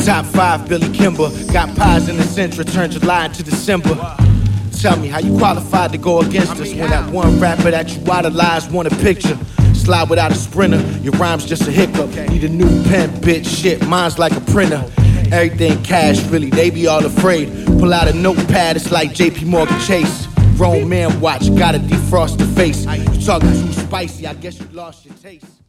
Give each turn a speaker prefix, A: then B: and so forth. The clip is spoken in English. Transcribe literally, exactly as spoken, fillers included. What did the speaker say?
A: Top five, Billy Kimber. Got pies in the Centra, turned July into December. Tell me how you qualified to go against us when that one rapper that you idolized want a picture. Slide without a sprinter, your rhyme's just a hiccup. Need a new pen, bitch, shit, mine's like a printer. Everything cash, really, they be all afraid. Pull out a notepad, it's like J P Morgan Chase. Grown man watch, gotta defrost the face. You talking too spicy, I guess you lost your taste.